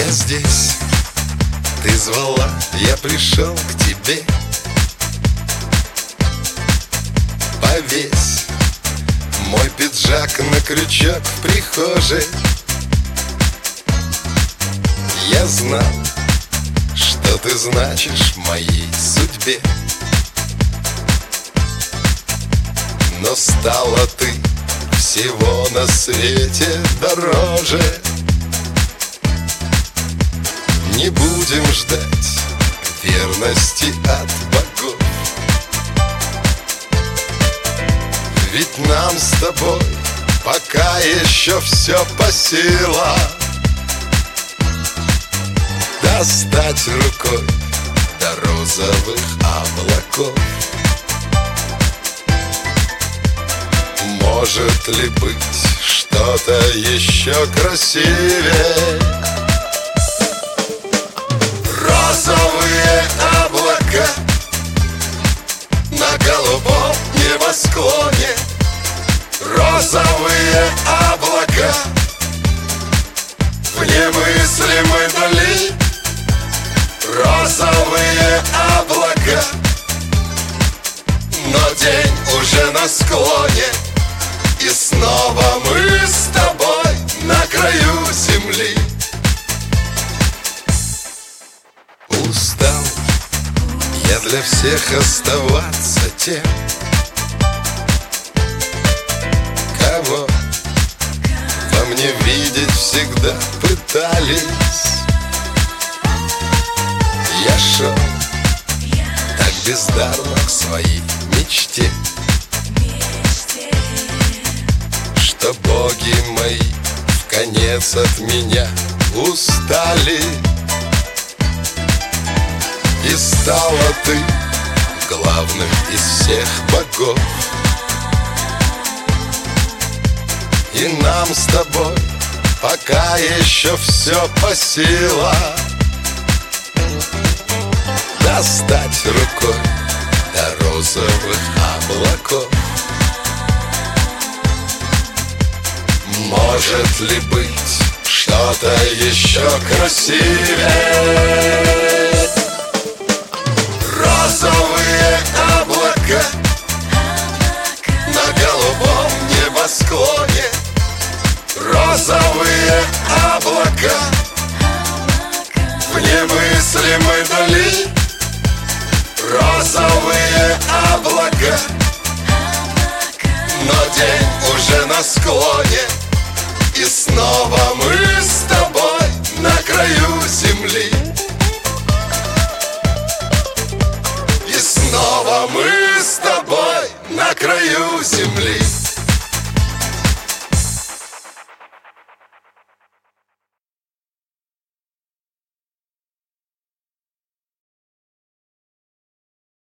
Я здесь, ты звала, я пришел к тебе. Повесь мой пиджак на крючок в прихожей. Я знал, что ты значишь в моей судьбе, но стала ты всего на свете дороже. Не будем ждать верности от богов, ведь нам с тобой пока еще все по силам. Достать рукой до розовых облаков. Может ли быть что-то еще красивее? Розовые облака на голубом небосклоне. Розовые облака в немыслимой дали. Розовые облака, но день уже на склоне, и снова мы с тобой на краю земли. Устал я для всех оставаться тем, кого во мне видеть всегда пытались. Я шел так бездарно к своей мечте, что боги мои вконец от меня устали. И стала ты главным из всех богов, и нам с тобой пока еще все по силам. Достать рукой до розовых облаков. Может ли быть что-то еще красивее? Розовые облака на голубом небосклоне. Розовые облака в немыслимой дали. Розовые облака, но день уже на склоне, и снова мы с тобой на краю земли. И снова мы с тобой на краю земли.